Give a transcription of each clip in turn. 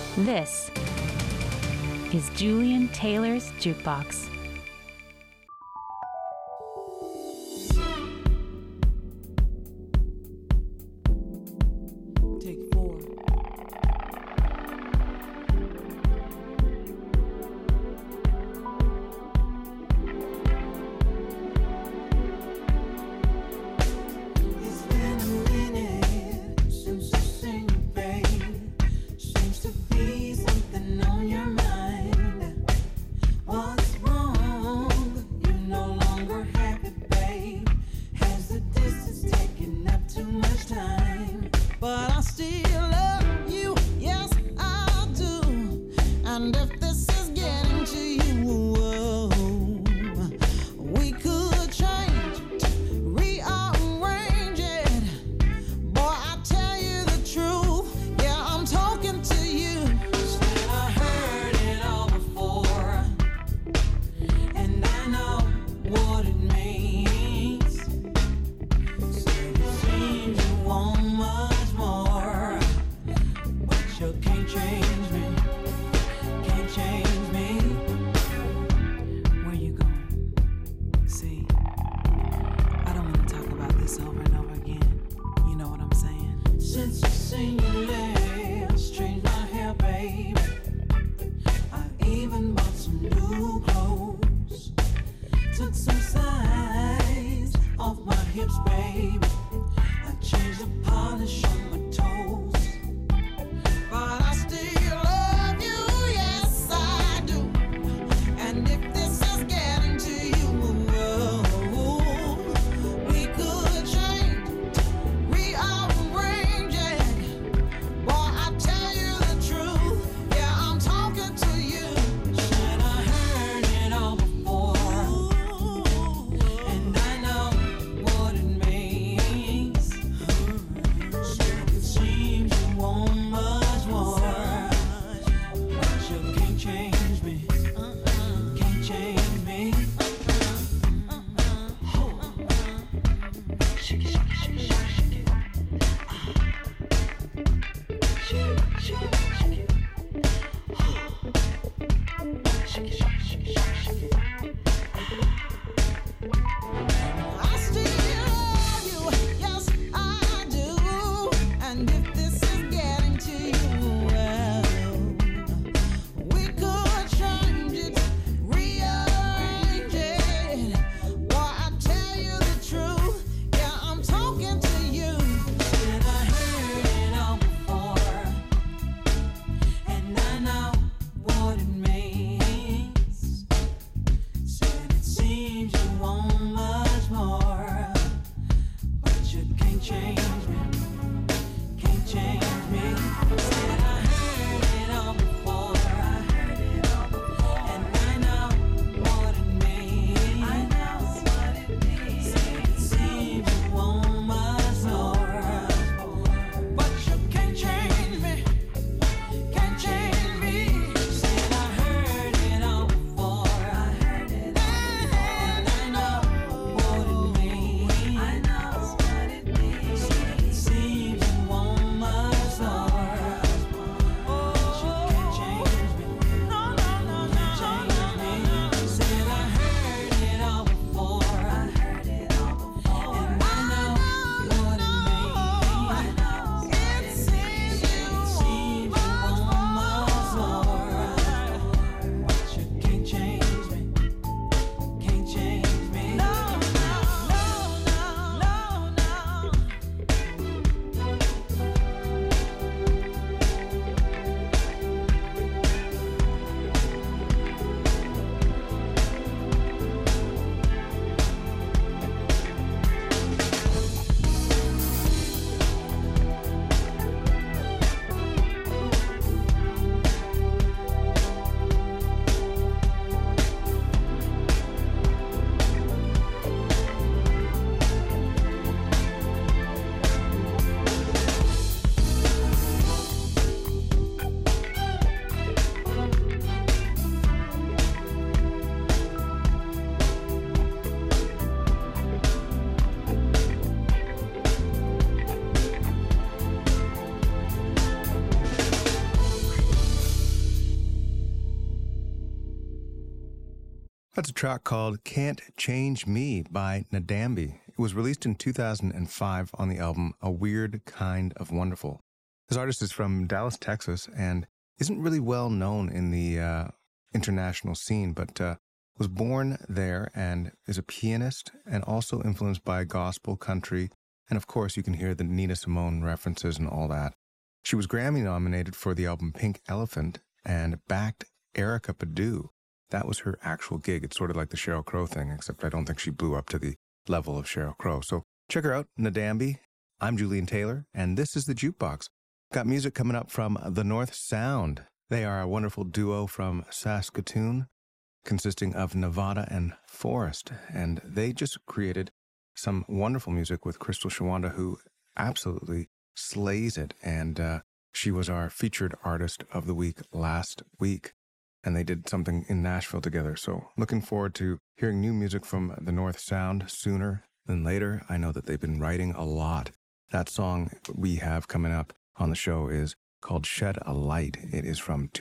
This is Julian Taylor's Jukebox. That's a track called Can't Change Me by Nadambi. It was released in 2005 on the album A Weird Kind of Wonderful. This artist is from Dallas, Texas, and isn't really well known in the international scene, but was born there and is a pianist and also influenced by gospel, country, and of course you can hear the Nina Simone references and all that. She was Grammy nominated for the album Pink Elephant and backed Erykah Badu. That was her actual gig. It's sort of like the Sheryl Crow thing, except I don't think she blew up to the level of Sheryl Crow. So check her out, Nadambi. I'm Julian Taylor, and this is The Jukebox. Got music coming up from The North Sound. They are a wonderful duo from Saskatoon, consisting of Nevada and Forrest, and they just created some wonderful music with Crystal Shawanda, who absolutely slays it, and she was our featured artist of the week last week. And they did something in Nashville together. So looking forward to hearing new music from the North Sound sooner than later. I know that they've been writing a lot. That song we have coming up on the show is called Shed a Light. It is from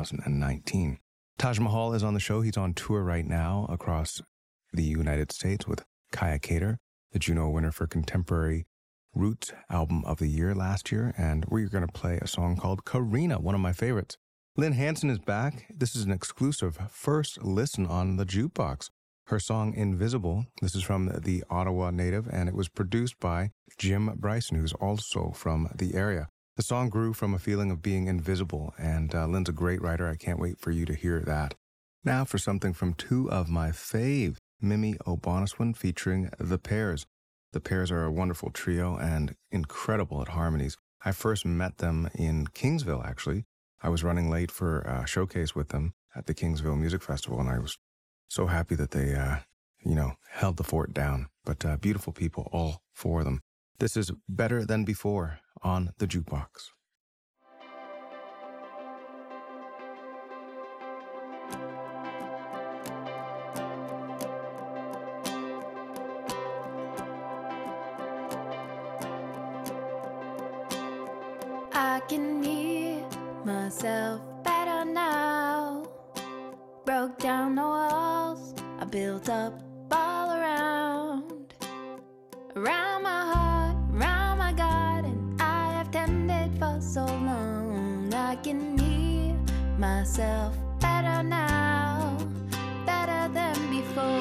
2019. Taj Mahal is on the show. He's on tour right now across the United States with Kaya Kater, the Juno winner for Contemporary Roots Album of the Year last year. And we're going to play a song called Karina, one of my favorites. Lynn Hanson is back. This is an exclusive first listen on the Jukebox. Her song Invisible, this is from the Ottawa native, and it was produced by Jim Bryson, who's also from the area. The song grew from a feeling of being invisible, and Lynn's a great writer. I can't wait for you to hear that. Now for something from two of my faves, Mimi O'Bonaswan featuring The Pairs. The Pairs are a wonderful trio and incredible at harmonies. I first met them in Kingsville, actually. I was running late for a showcase with them at the Kingsville Music Festival, and I was so happy that they, held the fort down. But beautiful people, all four of them. This is Better Than Before on the Jukebox. I can hear myself better now. Broke down the walls I built up all around my heart, around my garden I have tended for so long. I can hear myself better now, better than before.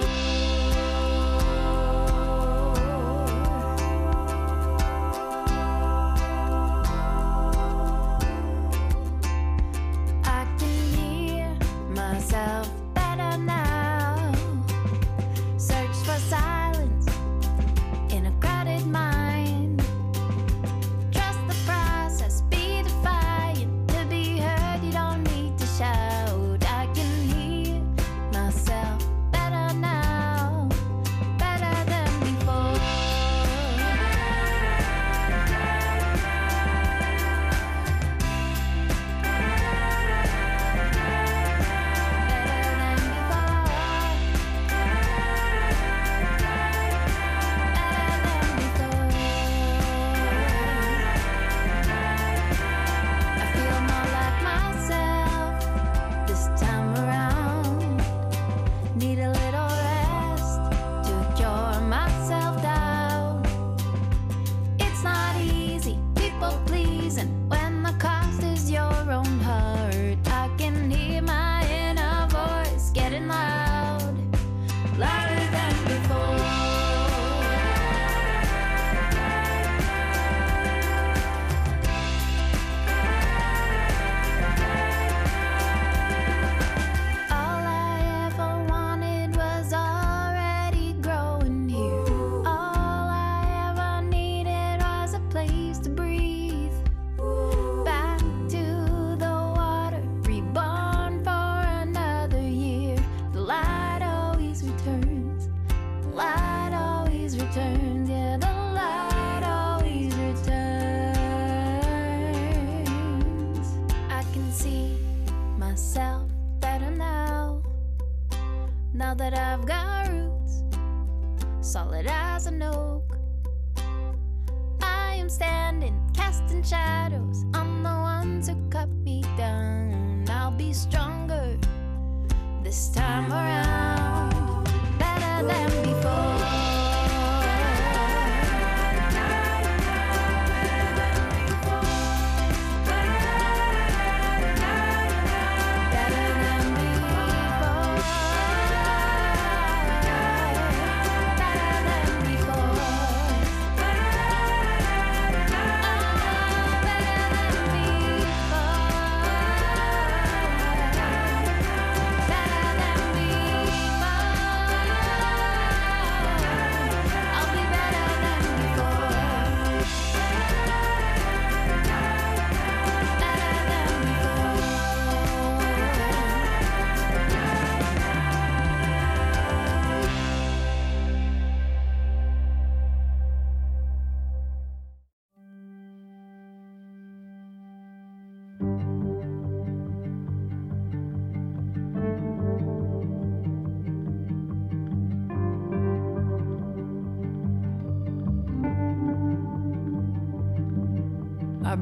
Better now. Search for silence in a crowded mind. Trust the process, be defiant. To be heard, you don't need to shout. I can hear myself better now, better than before. Now that I've got roots solid as an oak, I am standing, casting shadows on the ones who cut me down. I'll be stronger this time around.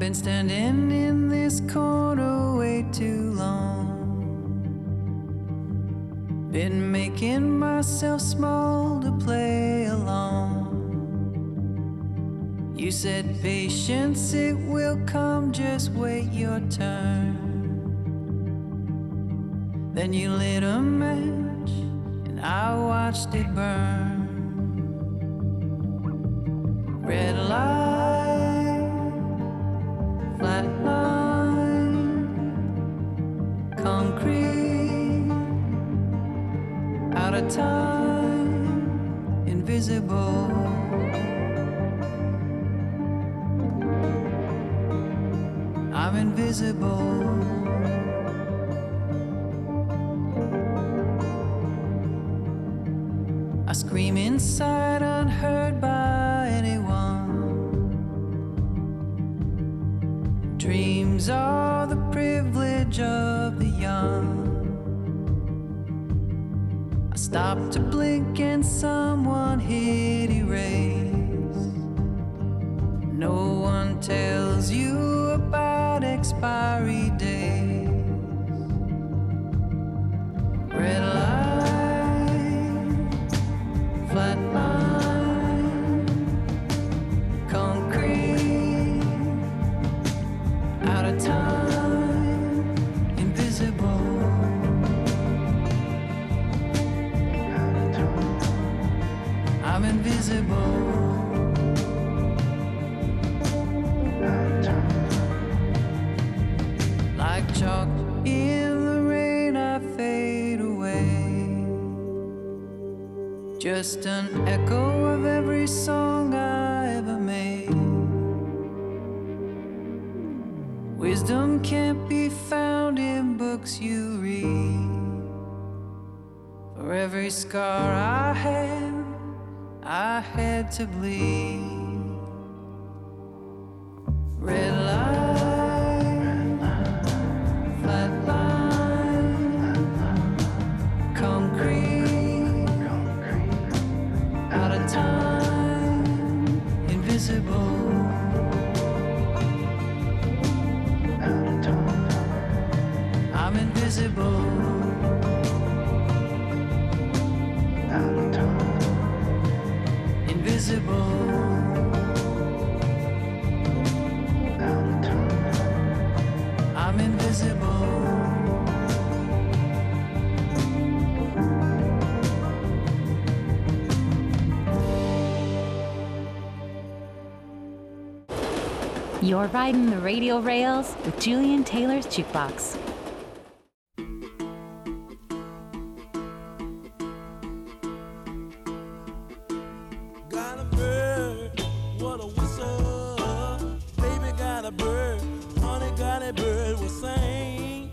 been standing in this corner way too long. Been making myself small to play along. You said patience, it will come, just wait your turn. Then you lit a match and I watched it burn. Red light, flat line, concrete, out of time, invisible. I'm invisible. I scream inside unheard by anyone. Dreams are the privilege of the young. I stopped to blink and someone hit erase. No one tells you about expiry days. Red light, flat line, concrete, out of time, invisible. I'm invisible. Like chalk in the rain, I fade away. Just an echo of every song I ever made. Wisdom can't be found in books you read. For every scar I had to bleed. Red light, flat line, concrete, out of time, invisible. I'm invisible. Invisible. I'm invisible. You're riding the radio rails with Julian Taylor's Jukebox. Got a bird, what a whistle. Baby got a bird, honey got a bird, will sing.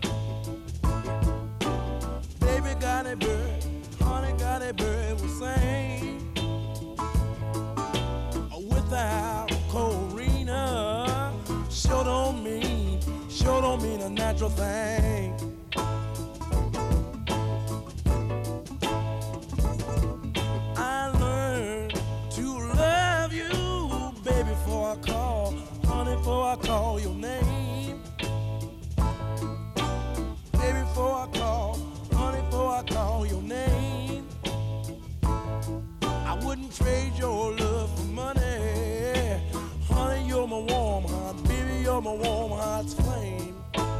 Baby got a bird, honey got a bird, will sing. Without Corina, sure don't mean a natural thing. I learned to love you, baby, before I call, honey, before I call your name. Baby, before I call, honey, before I call your name. I wouldn't trade your love for money. Honey, you're my warm heart, baby, you're my warm heart's flame.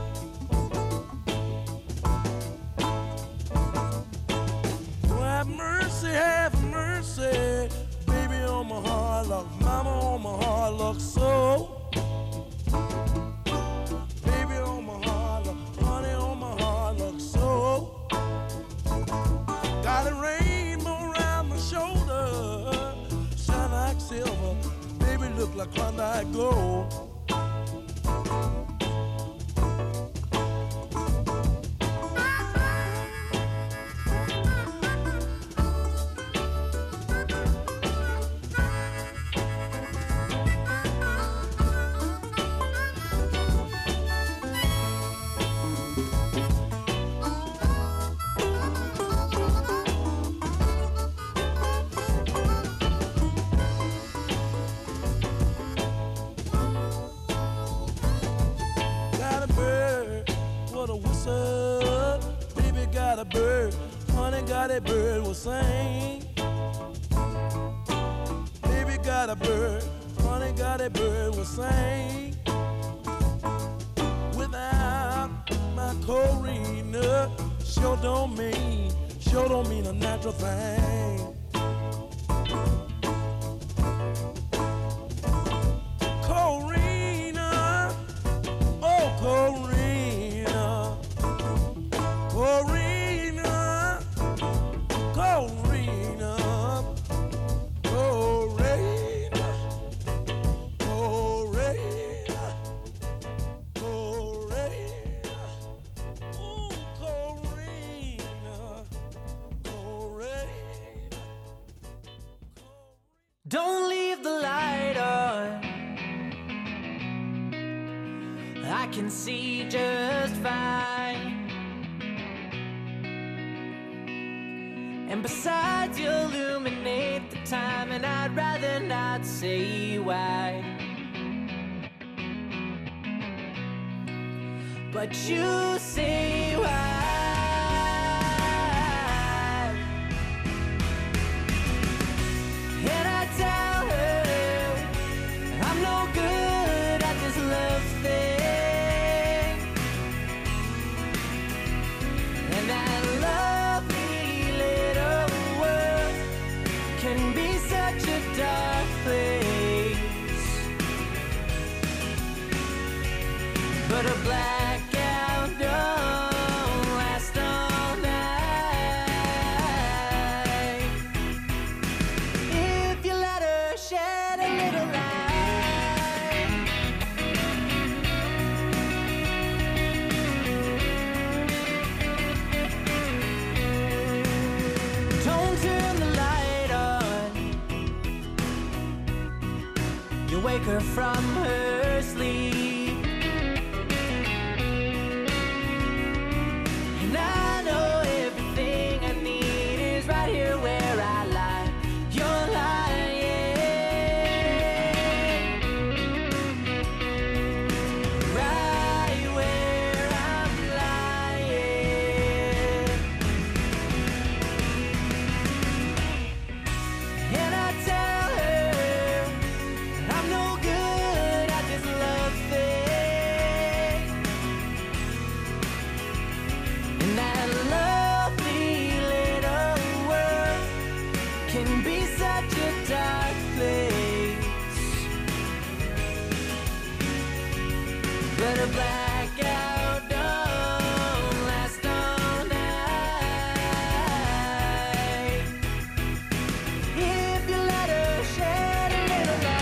Oh, have mercy, baby, on my hard luck, mama, on my hard luck, so. Baby, on my hard luck, honey, on my hard luck, so. Got a rainbow around my shoulder, shine like silver, baby, look like Klondike gold. got a bird, honey got a bird will sing. Baby got a bird, honey got a bird will sing. Without my Corina, sure don't mean a natural thing. Corina, oh Corina, Corina, Corina, Corina, Corina, Corina, ooh, Corina, Corina. Don't leave the light on. I can see just fine. And besides, you illuminate the time, and I'd rather not say why. But you say why. And I tell her I'm no good at this love thing, and that lovely little world can be such a dark place. But a blackout don't last all night if you let her shed a little light. Don't turn the light on. You wake her from her sleep. And I know everything I need is right here where I lie. You're lying right where I'm lying. And I tell her I'm no good at this love thing, and that lovely little world can be such a dark place. But a blackout don't last all night if you let her shed a little light.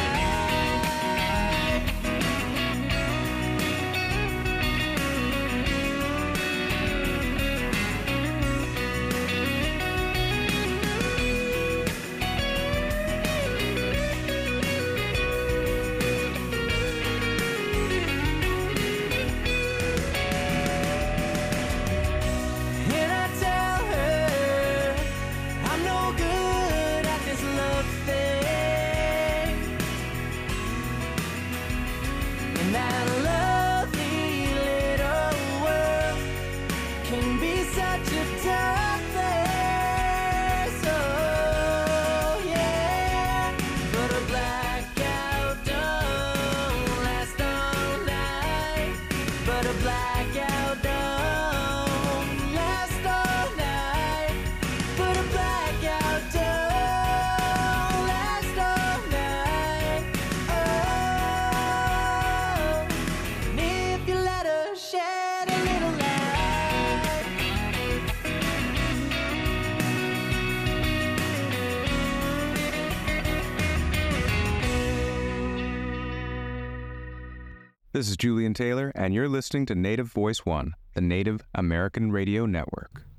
And I tell her I'm no good at this love thing, and that lovely little world can be such a dark place. Oh yeah, but a blackout don't last all night. But a blackout don't last all night. But a blackout don't last all night. Oh, and if you let her shed a little light. This is Julian Taylor, and you're listening to Native Voice One, the Native American Radio Network.